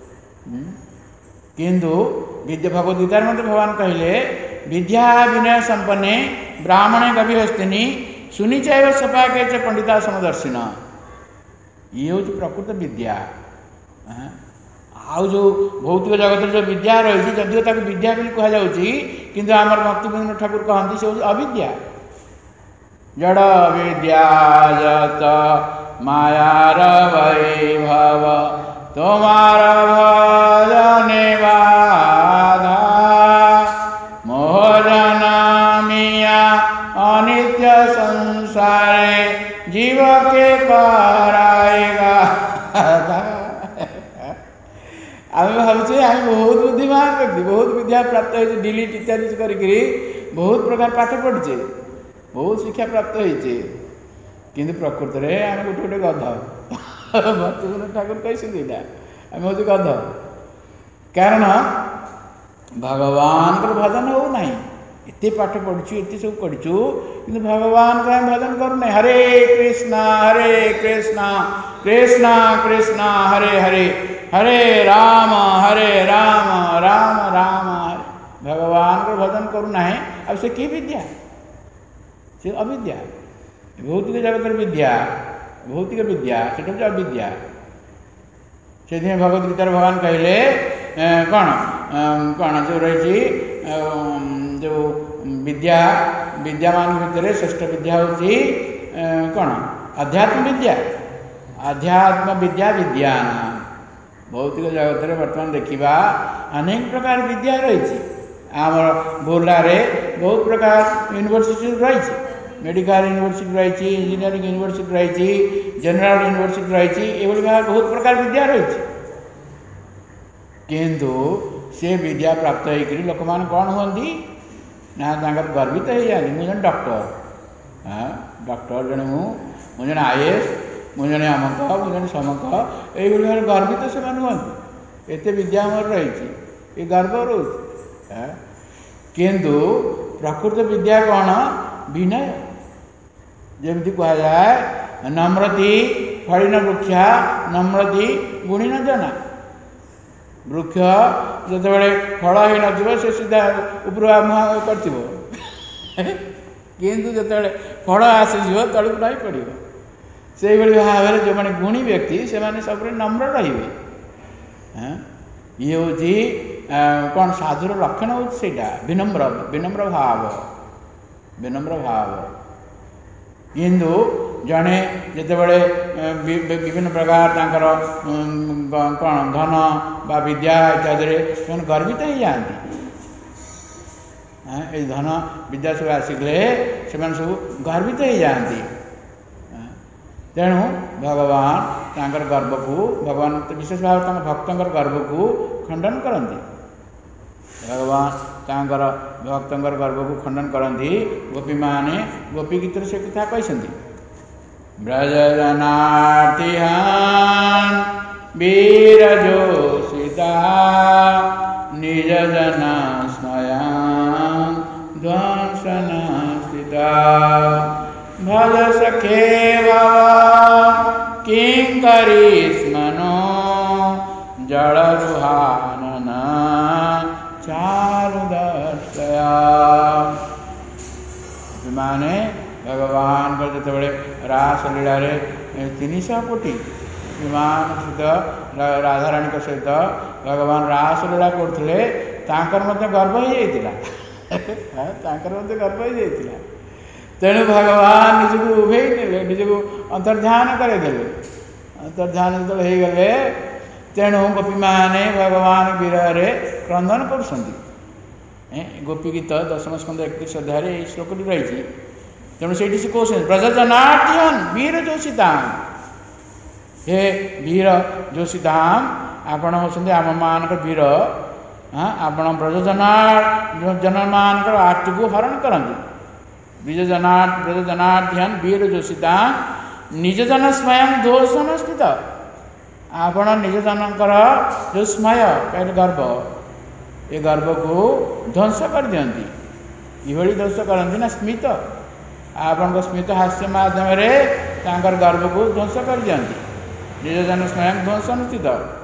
किंतु विद्या भगवद्गीतार मध्य भगवान कहले विद्या विनय संपन्ने ब्राह्मणे गभिहस्तिनी सुनी चैव सपाके च पंडिता समदर्शिन। ये हूँ प्रकृत विद्या। आउ जो भौतिक जगत जो विद्या रही जदिव ताक विद्या बोली कहुच्छी किंतु आमर भक्तिबिंद ठाकुर कहती से हूँ अविद्या। जड़ विद्या जत मायार वैभव तुम्हार भजने बाधा मोहजन मिया अनित्य संसारे जीव के कराएगा। आम भावचे आम बहुत बुद्धिमान व्यक्ति बहुत विद्या प्राप्त हो डिलीट इत्यादि करी बहुत प्रकार पाठ पढ़चे बहुत शिक्षा प्राप्त होती किंतु प्रकृत में आम गोटे गोटे गध भक्तिबिंद ठाकुर कही आम हूँ गध कारण भगवान भजन हो ना एत पाठ पढ़ु एत सब पढ़ु कि भगवान को भजन करूना हरे कृष्णा हरे कृष्णा कृष्णा कृष्णा हरे हरे हरे राम हरे राम राम राम हरे भगवान को भजन करूना है। अब से की विद्या से अविद्या भौतिक जगत विद्या भौतिक विद्या से अविद्या से भगवद्गीतार भगवान कहले कौन कौन जो रही जो विद्या विद्यामान भितर श्रेष्ठ विद्या होची कौन आध्यात्म विद्या आध्यात्म विद्या विज्ञान भौतिक जगत में बर्तमान देखा अनेक प्रकार विद्या रही आमर बुर्लारे बहुत प्रकार यूनिवर्सिटी रही मेडिकल यूनिवर्सिटी रही इंजीनियरिंग यूनिवर्सिटी रही जनरल यूनिवर्सिटी रही ये भाव बहुत प्रकार विद्या रही किंतु से विद्या प्राप्त होकर लोक मान कौन होती ना गर्वित हो जाती मुझे डॉक्टर हाँ डॉक्टर जन मुझे आई ए एस मुझे अमक मुझे समक ये गर्वित से हमें एत विद्या मोर रही ये गर्व रोचे किंतु प्रकृत विद्या कौन विनय जमी कहुए नम्रति फलिन वृक्षा नम्रति गुणीन जना वृक्ष जो फल ही न से सीधा उपर कर किंतु जो फल आसीज तलू नहीं पड़ो से भाव में जो मैंने गुणी व्यक्ति से सब नम्र रे ये हूँ कौन साधुर लक्षण हूँ से विनम्र विनम्र भाव विनम्र भाव किंतु जड़े जितेबले विभिन्न प्रकार कौन धन बा विद्या इत्यादि से गर्वित हो जाती ये धन विद्या सब आसिले से सब गर्वित हो जाती तेणु भगवान तांकर गर्व को भगवान विशेष भाव भक्तर गर्व को खंडन करती भगवान तांकर भक्तर गर्व को खंडन करती गोपी माने गोपी गीत से कथा कहते ब्रज जनार्तिहान वीर जोशिता निज जना स्मयान ध्वंसना स्थिता भज सखे किंकरी स्मनो जड़रुहानन चारु दर्शया माने भगवान को जिते रास लीला तीन सौ कोटी विमान सहित राधाराणी सहित भगवान रास लीला करते गर्व हो जाता गर्व हो जाता तेणु भगवान निज को उभे ने निज को अंतर्ध्यान करदे अंतर्ध्यान जो हो गले तेणु गोपी माने भगवान विरह क्रंदन कर गोपी गीत दशम स्कंद एकतीस अध्याय श्लोक रही तेणु से कौन ब्रज जनार्दन वीर जोशीधाम हे वीर जोशीधाम आपण होती आम मान वीर हाँ आपण ब्रज जना जन मान आर्ति को हरण करती ब्रज जनार्द ब्रज जनार्दन वीर जोशीधाम निज जन स्वयं दोषण स्थित आपण निज जनकर जो स्मय कहले गर्व ये गर्व को ध्वंस कर दियंती ये ध्वंस करती ना स्मित आपण स्मित हास्य माध्यम गर्व को ध्वंस कर दियंती निज जन स्वयं ध्वंसन स्थित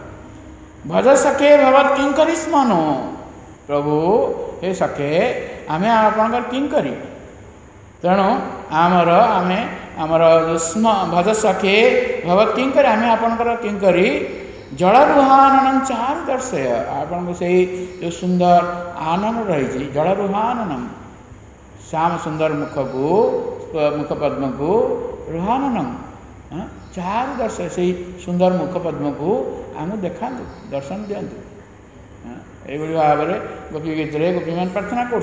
भज सखे भगवत किंकरी स्मनो प्रभु हे सखे आमे आपण किंकरी तेणु आमर आमे आमर स्म भज सखे भगवत किंकरी आमे आपणकर किंकरी जलरुहानन चार दर्शय आपण से जो सुंदर आनंद रही जलरुहाननम श्याम सुंदर मुख को मुख पद्म को रुहाननम चार दर्शय से सुंदर मुख पद्म को आम देखा दर्शन दिंतु ये भाव में गोपी गीत गोपी मान प्रार्थना कर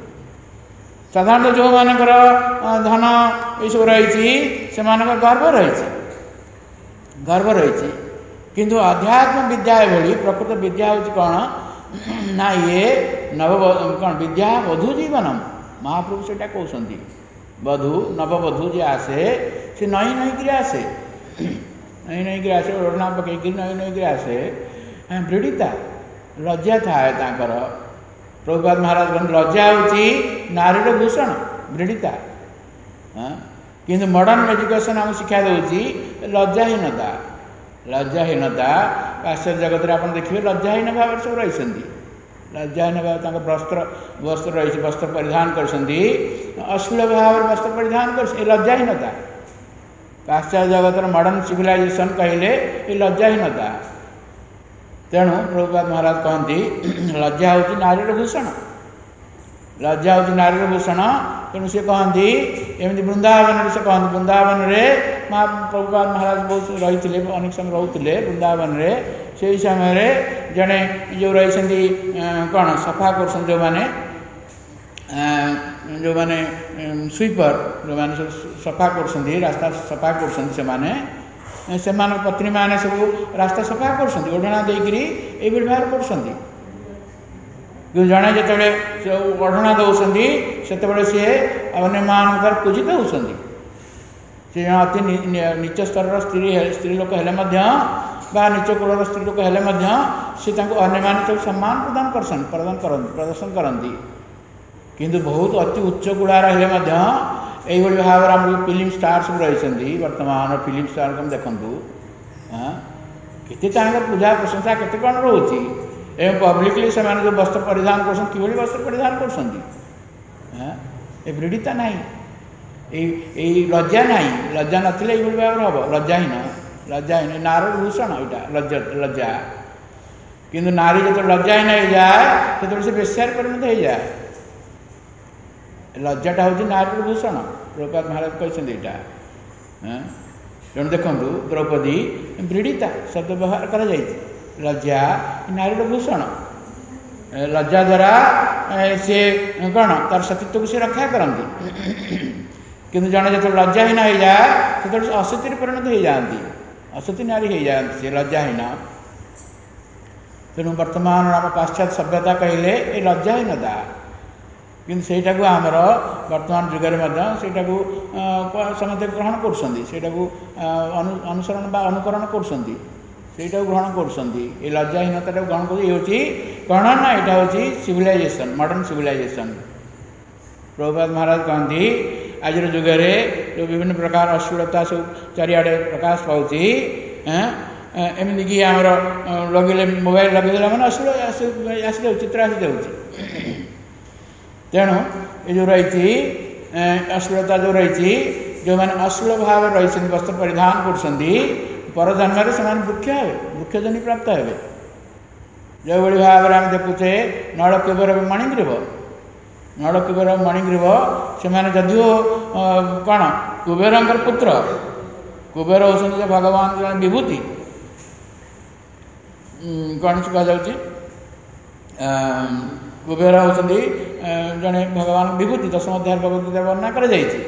साधारणतः जो मानकर धन ये सब रही से गर्व रही गर्व रही किंतु अध्यात्म विद्या भली प्रकृत विद्या हूँ कौन ना ये नव कौन विद्या वधु जीवनम महाप्रभु से कहते वधु नववधु जी आसे से नई नई कर आसे नई नई कर आसे ओढ़ना पकई नई नई कर आसे पीड़िता लज्जा थाए तांकर प्रभुपाद महाराज कहते लज्जा हूँ नारीर भूषण पीड़िता हाँ किंतु मॉडर्न एजुकेशन आम शिक्षा दूसरी लज्जाहीनता लज्जाहीनता पाश्चात्य जगत में आप देखिए लज्जाहीन भाव सब रही लज्जाहीन भाव वस्त्र वस्त्र रही वस्त्र परिधान कर अश्लील भाव में वस्त्र परिधान कर लज्जाहीनता पाश्चात्य जगत मॉडर्न सिविलाइजेशन कहले ये लज्जाहीनता तेणु प्रभुपाद महाराज कहती लज्जा हूँ नारीर भूषण लज्जा हूँ नारीर भूषण तेणु सी कहती एमती वृंदावन से कहते वृंदावन में माँ प्रभुपाद महाराज बहुत रही अनेक समय रोते वृंदावन में से समय जड़े जो रही कौन सफा कर जो मैंने जो मैंने स्वीपर जो मैंने सब सफा कर रास्ता सफा कर पत्नी मैंने सब रास्ता सफा कर ओढ़णा देकर ये व्यवहार कर जड़े जो ओढ़णा दौरान से सी अन्य मानकर पूजित होती से अति नीच स्तर स्त्री स्त्री लोक हेले नीच कूलर स्त्री लोक हेले सी अन्य मान सब सम्मान प्रदान कर प्रदान प्रदर्शन करती किंतु बहुत अति उच्च कूड़ार हेले यही भाव में फिल्म स्टार सब रही वर्तमान फिल्म स्टार को देखु केते पूजा प्रशंसा केते कौन रोचे एवं पब्लिकली से जो वस्त्र परिधान कर वस्त्र परिधान कर वृढ़ता ना लज्जा ना लज्जा नथिले ये भाव हम लज्जाहीन लज्जाहीन नार भूषण यहाँ लज्जा लज्जा किंतु नारी जो लज्जाहीन हो जाए से से बेश्यार परिणत हो जाए लज्जाटा हूँ नारी भूषण द्रौपदी महाराज कहते तेणु देखु द्रौपदी वृढ़ता शब्द व्यवहार कर लज्जा नारी भूषण लज्जा द्वारा सी कौन तार सतीत्व को सी रक्षा करती किंतु जड़े जो लज्जाहीन हो जाए से असती परिणत हो जाती असती नारी हो जाती से लज्जाहीन तेणु वर्तमान आम पाश्चात्य सभ्यता कहले ये लज्जाहीनता किंतु सेटा को आमर वर्तमान जुगर सेटा को समस्त ग्रहण कर अनुसरण बा अनुकरण कर ग्रहण कर लज्जाहीनता ग्रहण कर कौन ना यहाँ हूँ civilization modern civilization Prabhupada Maharaj कहती आज जुगे जो विभिन्न प्रकार अश्लीलता सब चारिआडे प्रकाश पाँच एमती कि आमर लगे मोबाइल लगे मैंने अश्लील आसी जाऊँ चित्र आसी जाऊँ तेणु ये जो रही अश्लीलता जो रही जो मैंने अश्लील भाव रही वस्त्र परिधान कर पर जन्म से वृक्ष हे वृक्षजनी प्राप्त हे जो भाव में आम देखुचे नलकुबेर मणिग्रीव नलकुबेर मणिग्रीव से जदिव कौन कुबेर पुत्र कुबेर होती भगवान जन विभूति कौन से कह कुबेर होती जड़े भगवान विभूति दशम अध्याय भगवद्गीता वर्णना कर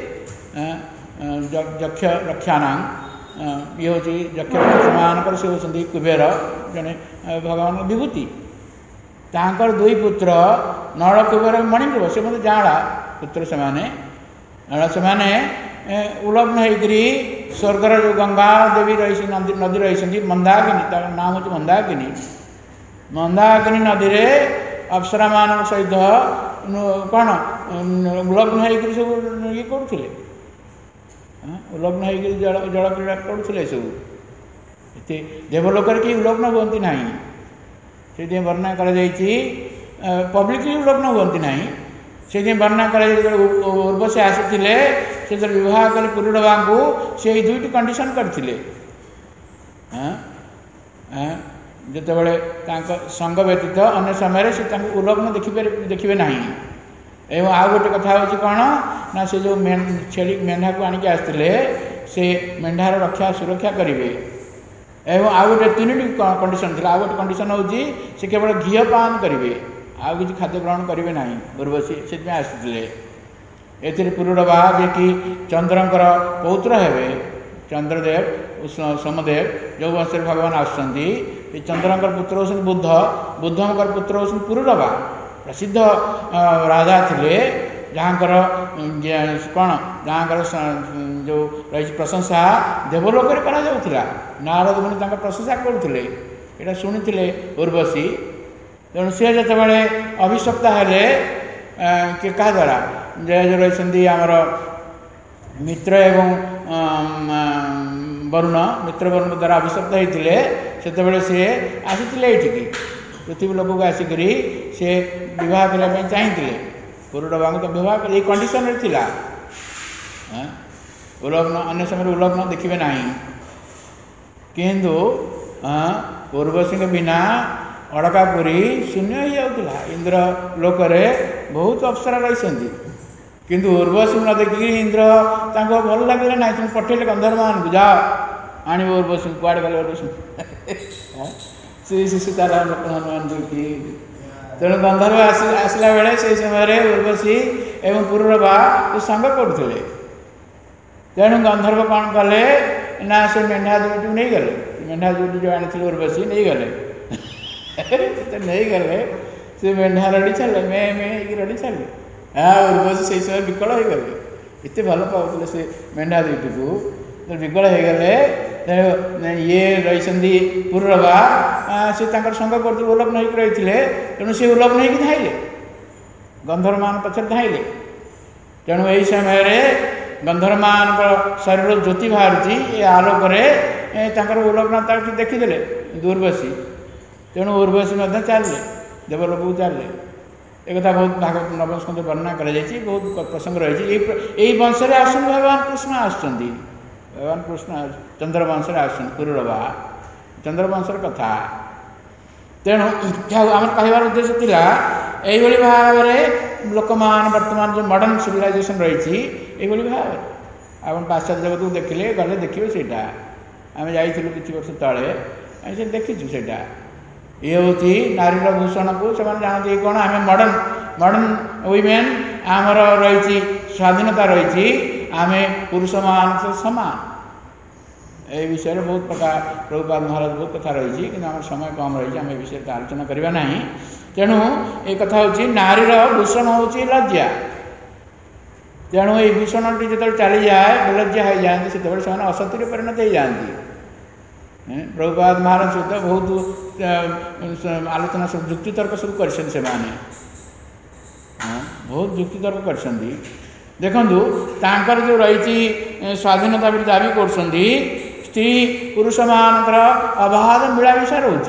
यक्ष रक्षाणां ये हूँ यक्ष मानकर से होती कुबेर जड़े भगवान विभूति तांकर दुई पुत्र नल कुबेर मणिग्रीव से मतलब जाड़ा पुत्र से से उलग्न होकर स्वर्गर जो गंगा देवी रही नदी नदी रही मंदाकिनी नाम हूँ मंदाकिनी मंदाकिनी नदी में अप्सरा मान सहित कौन उलग्न होकर सब ये करुले उलग्न होकर जल जल क्रीड़ा करुले सब देवलोक कि उलग्न हमें ना से वर्णना कर पब्लिकली उलग्न हमें ना से वर्णना कर उर्वशी आसी से विवाह कले पुरुडवा को से दुईट कंडीशन करते जितेबाला संग व्यतीत अन्य समय से उलग्न देखिए देखिए ना एवं आउ गोटे कथा हूँ कौन ना से जो छेली मेढ़ा को आणिक आसते से मेढ़ार रक्षा सुरक्षा करेंगे एवं आउ गोटे तीन कंडीशन थी आउ गोटे कंडीशन हूँ से केवल घी पान करेंगे आउ कि खाद्य ग्रहण करेंगे ना उर्वशी से आसते ए पुरुडवा जे कि चंद्रंकर पौत्र हे चंद्रदेव सोमदेव जो वंश भगवान आसुँच चंद्रंकर पुत्र होती बुद्ध बुद्धंकर पुत्र होती पुरुडवा प्रसिद्ध राजा थे जहाँकर कौन जहाँकर जो रही प्रशंसा देवलोक करा नारद मुनि प्रशंसा करुले यहाँ शुणी उर्वशी तेणु सी जो अभिशप्ता हेले कि क्या द्वारा जो रही आमर मित्र एवं वरुण मित्र वरुण द्वारा अभिशप्त होते से सी आसी ये पृथ्वी लोक को आसिक से बह करने चाहिए पुरुडवा तो बह ये कंडीशन था उलग्न अन्य समय उलग्न देखिए ना किंतु उर्वशी बिना अड़कापुरी शून्य हो जाता इंद्र लोक बहुत अप्सरा रही किंतु उर्वशी न देखिक इंद्र भल लगे ना तुम पठेले गंधर्व मान जाओ आण उर्वशी कुआड़े गले उर्वशी श्री श्री सीताराम लक्ष्मण हनुमान जी। तेणु गंधर्व आस आसला बेले से समय उर्वशी एवं पुरवा संग करुले। तेणु गंधर्व कौन कले ना से मेढ़ा दुईटी नहीं गले, मेढ़ा दुईटी जो आनी उर्वशी नहीं गले नहीं गले से मेढ़ा रड़ी छाड़े मे मे रड़ी छाड़े। हाँ उर्वशी से समय विकल हो गले, एत भल पाते से मेढ़ा दुईटी को विकल हो गले। ये रही पुरवा से संग कर उल्लग्न होकर रही है। तेणु सी उल्लग्न होकर धाइले, गंधर्व मान पचर धाइले। तेणु यही समय गंधर्व मान शरीर ज्योति बाहर आलोक उल्लग्नता देखीदे उर्वशी। तेणु उर्वशी चलिए देवलोक को चलिए। एक बहुत भागवत नवम स्कंद वर्णना कर बहुत प्रसंग रही। यही वंश में आसन भगवान कृष्ण आसुँच, भगवान कृष्ण चंद्रवंश आसन पुरवा चंद्रवंशर कथा। तेणु आम कहबार उद्देश्य थिला यही भाव में लोक मान वर्तमान जो मॉडर्न सिविलाइजेशन रही भाव आप पाश्चात्य जगत को देखिले गले देखिए सेटा आम जाइलु किछि वर्ष तले से देखीचु सेटा। ये हूँ नारी भूषण को से जानते कौन आम मॉडर्न मॉडर्न वुमेन आमर रही स्वाधीनता रही आम पुरुष मान समान। ए विषय में बहुत प्रकार प्रभुपाद महाराज बहुत कथा रही कि आम समय कम रही आम विषय तो आलोचना करवा ना। तेणु ये कथा हूँ नारीर भूषण हूँ लज्जा। तेणु ये भूषण टी जो चली जाए बेलज्जा हो जाती से असती परिणत हो जाती। प्रभुपाद महाराज सहित बहुत आलोचना सब जुक्ति तर्क सब कर बहुत जुक्ति तर्क कर देखु तांकर जो रही स्वाधीनता भी दाबी कर स्त्री पुरुष मान अबाध मिलामिशा रोचे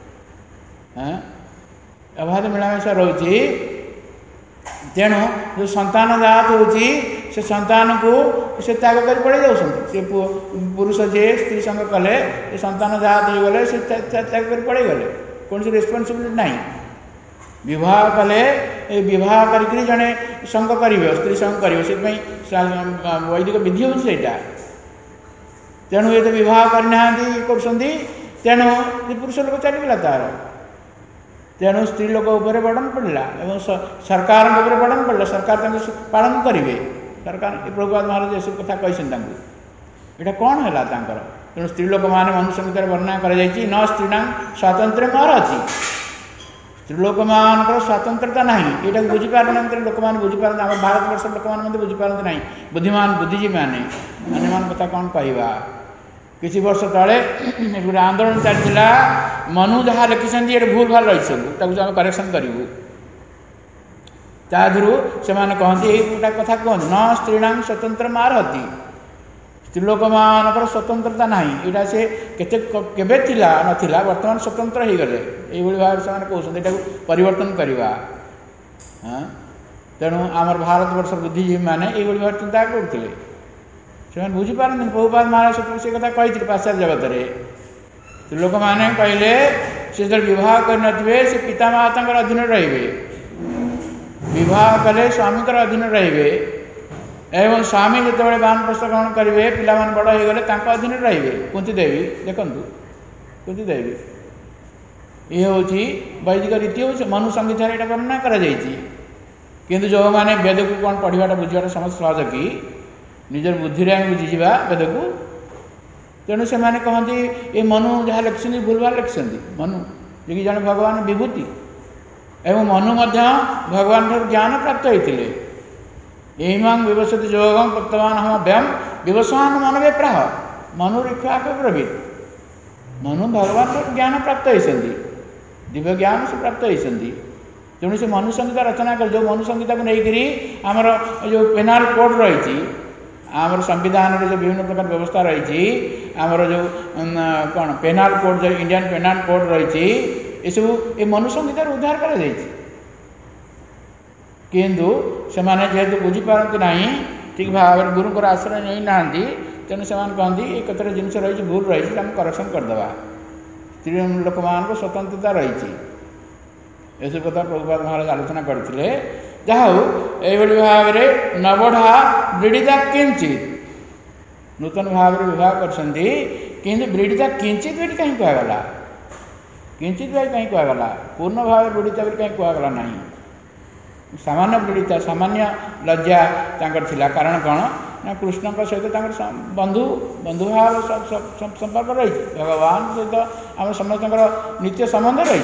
अबाध मिलामिशा रोचे। तेणु जो संतान जात होची से संतान को से त्याग कर पड़े जाऊँ पुरुष जे स्त्री संग कले संतान जात हो गले से त्याग कर पड़े गले कौन सी रेस्पॉन्सिबिलिटी नहीं। विवाह कले विवाह करी जड़े संग करेंगे स्त्री संग करेंगे से वैदिक विधि हूँ सेटा। तेणु ये तो विवाह करना कर तेणु पुरुष लोक चलीगला तार। तेणु स्त्री लोक उपर बर्डन पड़ा और सरकार बर्डन पड़ा सरकार पालन करेंगे। सरकार प्रभुपाद महाराज ये सब कथा कही ये कौन है तेणु स्त्री लोक मैंने मनुष्य संहितार वर्णना कर न स्त्रीण स्वातंत्र मोर अच्छी स्त्रीलोक मान स्वतंत्रता ना ये बुझीपार लोक मैंने बुझीपार आम भारत वर्ष लोक मैंने बुझीपारती ना बुद्धिमान बुद्धिजीवी मैंने मान कथा कौन कहवा। किसी वर्ष तले गोटे आंदोलन चलता मनु जहाँ लिखिं ये भूल भाल रही सब आम करेक्शन करूँ तादू से कहते गोटा कथा कहते न स्त्रीण स्वतंत्र मारहती स्त्रीलोक मान स्वतंत्रता ना यहाँ से केबे थिला नथिला वर्तमान स्वतंत्र हो गले ये भाव से कहते परिवर्तन करवा। हाँ तेणु आम भारत वर्ष बुद्धिजीवी मैंने ये भाव चिंता करते से बुझीपारती प्रभुपाद महाराज से कथा कही पाश्चात्य जगत में लोक मैंने कहले से जो विवाह करे से पिता माता अधीन रे विवाह कले स्वामी अधीन रे एवं स्वामी जो वानप्रस्थ ग्रहण करेंगे पिला बड़ हो गले अधीन रे। कुंती देवी देखु कुंती देवी ये हूँ वैदिक रीति हूँ मनु संहितार यहाँ वर्णना कर जो मैंने वेद को कौन पढ़ाटा बुझाटा समस्त सहज कि निजर बुद्धि बुझीजा वेद को। तेणु से कहते ये मनु जहाँ लिखिं भूल भाल लिखिं मनु जी जन भगवान विभूति एवं मनु भगवान ज्ञान प्राप्त होते एमां विवसति योगम प्रत्यवान हम व्यम विवसान मन विप्राह मनु ऋक्ष ब्रवीत मनु भगवान ज्ञान प्राप्त होती दिव्य ज्ञान से प्राप्त होती। तेणु से मनु संहिता रचना कर जो मनु संहिता को लेकर आमर जो पेनाल कोड रही आमर संविधान जो विभिन्न प्रकार व्यवस्था रही आमर जो कौन पेनाल कोड जो इंडियन पेनाल कोड रही ये सब ये मनु संहितार उद्धार कर किंतु से जेहेतु बुझीपारती ना ठीक भाव में गुरुंर आश्रय नहीं ना तेणु से कहती ये कतटा जिन रही भूल रही करेक्शन करदे स्त्री लोक मान स्वतंत्रता रही ये सब कथा प्रभुपाद महाराज आलोचना करते जहाँ ये भाव में नवढ़ा ब्रीडिता किंचित नूतन भाव में विवाह कर ब्रीडिता किंचित बेटी कहीं कहगला किंचित भाई कहीं कहगला पूर्ण भाव पीड़िता कहीं कहगला ना सामान्य पीड़िता सामान्य लज्जा थिला कारण कौन ना कृष्ण सहित बंधु बंधुभाव संपर्क रही भगवान सहित आम समस्त नित्य संबंध रही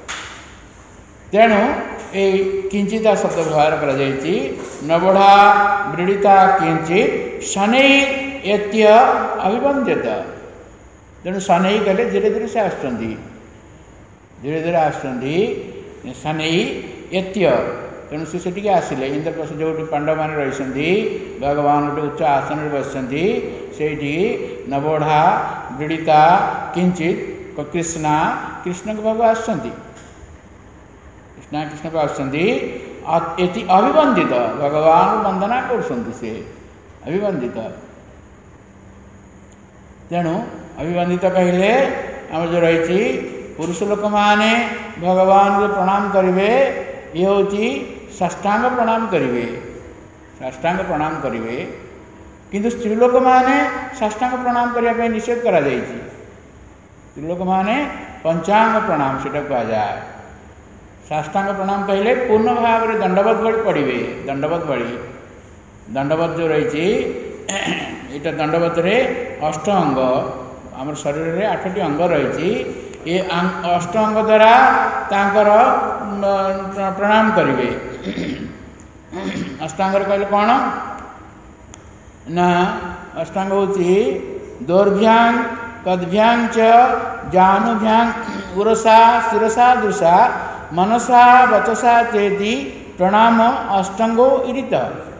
तेणु ये किंचिता शब्द व्यवहार कर नबढ़ा व्रीड़िता किंचित शनै एत्य अभिवंद्यत तेणु शनै कहले धीरे धीरे से आस धीरे धीरे आस शनै एत्य तेणु सी से आसिले इंद्रप्रस्थ जो पांडव मान रही भगवान गोटे उच्च आसन बसती से नबढ़ा व्रीड़िता किंचित कृष्णा कृष्ण के पाक आस कृष्णा कृष्ण को आसती अभिवंदित भगवान वंदना कर अभिवंदित तेणु अभिवंदित कहले आम जो रही पुरुष लोक माने भगवान को प्रणाम करेंगे ये हूँ साष्टांग प्रणाम करेंगे साष्टांग प्रणाम करेंगे किंतु स्त्रीलोक माने साष्टांग प्रणाम करने निषेध करा स्त्रीलोक माने पंचांग प्रणाम से कह जाए साष्टांग प्रणाम कहले पूर्ण भाव में दंडवत बड़ी पड़े दंडवत बड़ी दंडवत जो रही यहाँ दंडवत रे अष्ट अंग आम शरीर में आठटी अंग रही ये अष्ट अंग द्वारा तांकर प्रणाम करेंगे अष्टांग कहले कौन ना अष्टांग होची दौर्भ्यांग कद्भ्यांग च जानुभ्यांग उरसा शिरसा दृशा मनसा वचसा चेति प्रणाम अष्टांगो इरित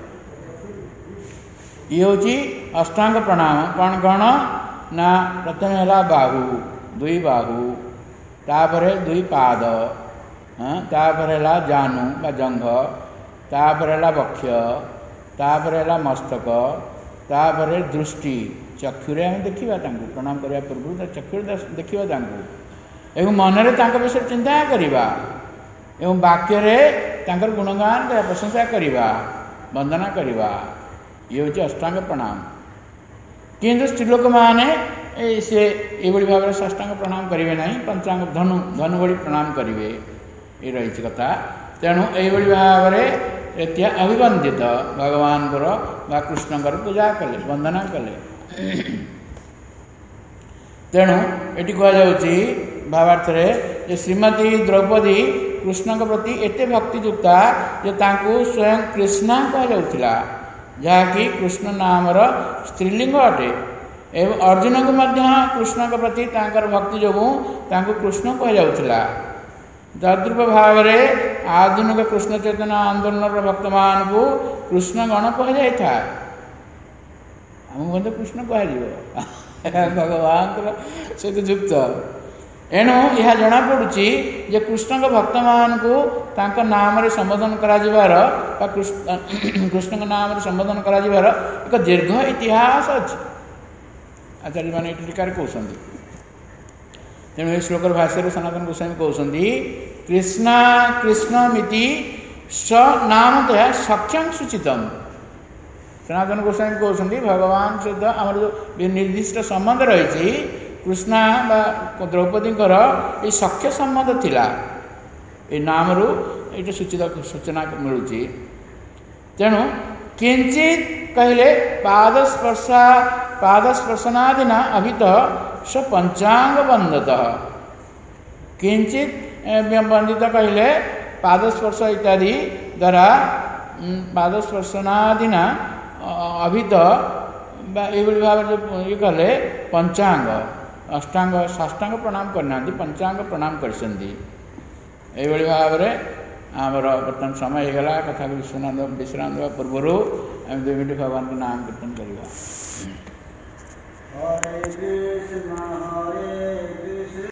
ये हूँ अष्टांग प्रणाम कौन कौन ना प्रथम है बाहु दुई बाहु तापर दुई पाद तापर है जानु बा जंघ तापर है वक्ष तापर है मस्तक तापर दृष्टि चक्षुरे आम देखा प्रणाम करने पूर्व चक्षु देखा एवं मनरे विषय चिंता करवा एवं वाक्य गुणगान प्रशंसा करवा वंदना करवा ये हूँ अष्टांग प्रणाम किंतु स्त्रीलोक माने से ये भाव में साष्टांग प्रणाम करेंगे ना पंचांग धनु धनु बड़ी प्रणाम करेंगे ये रही कथा तेणु यही भाव में अभिवंदित भगवान कृष्ण पूजा कले वंदना कले तेणु ये कहुच्छी भावार्थ रे श्रीमती द्रौपदी कृष्ण प्रति एते भक्तियुक्ता जे तांकु स्वयं कृष्णा कहला जहाँकि कृष्ण नामर स्त्रीलिंग अटे एवं अर्जुन को मध्य कृष्ण के प्रति तांकर भक्ति जोगु तांकु कृष्ण कहला तद्रूप भाव में आधुनिक कृष्ण चेतना आंदोलन भक्त मान को कृष्ण गण कह जाए आम कृष्ण कह भगवान सहित युक्त एणु यह जना पड़ुची जे कृष्ण के भक्त मान को तांका नाम रे संबोधन करा जिवार कृष्ण कृष्ण के नाम रे संबोधन करा जिवार एक दीर्घ इतिहास अच्छे आचार्य मैंने टीकार कहते तेणु ये श्लोकर भाष्य सनातन गोस्वामी कहते कृष्णा कृष्णमिति स नामतया सख्यं सूचितम सनातन गोस्वामी कहते भगवान सहित आम जो निर्दिष्ट संबंध रही कृष्णा द्रौपदी ये सख्य संबंध थिला ये नाम रु ये सूचित सूचना मिलूँ तेणु किंचित कहले पादस्पर्शा पादस्पर्शनादिना अभित स पंचांग बंधत किंचित बंधित कहले पादस्पर्श इत्यादि द्वारा पादस्पर्शनादिना अभित ये भाव ये कले पंचांग अष्टांग साष्टांग प्रणाम करना पंचांग प्रणाम कर भाव में आमर बर्तमान समय होगा कथा विश्राम विश्राम देवा पूर्वर आम दुई मिनट भगवान को नाम कीर्तन करवा।